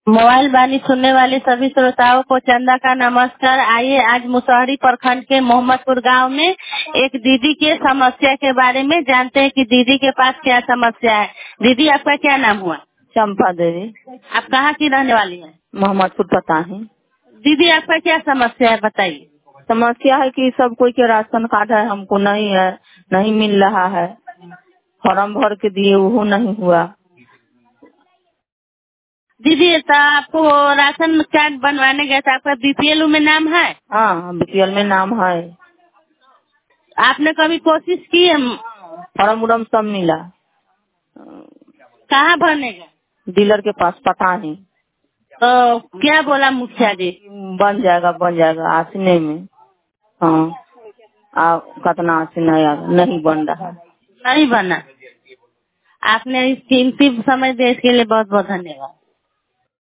Mobile वाणी सुनने वाले सभी श्रोताओं को चंदा का नमस्कार। आइए आज मुसहरी प्रखंड के मोहम्मदपुर गांव में एक दीदी के समस्या के बारे में जानते हैं कि दीदी के पास क्या समस्या है। दीदी आपका क्या नाम हुआ? चंपा देवी। आप कहाँ की रहने वाली हैं? मोहम्मदपुर पता है। दीदी आपका क्या समस्या है बताइए। समस्या है कि सब कोई के राशन कार्ड है, हमको नहीं है, नहीं मिल रहा है। फॉर्म भर के दिए वो नहीं हुआ। दीदी तो आपको राशन कार्ड बनवाने गए थे, आपका बीपीएल में नाम है? हाँ, बीपीएल में नाम है। आपने कभी कोशिश की है? फॉर्म उरम सब मिला। कहाँ भरने गए? डीलर के पास पता नहीं। तो क्या बोला मुखिया जी? बन जाएगा आसने में। हाँ, कितना आसीन नहीं बन रहा। नहीं बना। आपने इस कीमती समय देने के लिए बहुत बहुत धन्यवाद।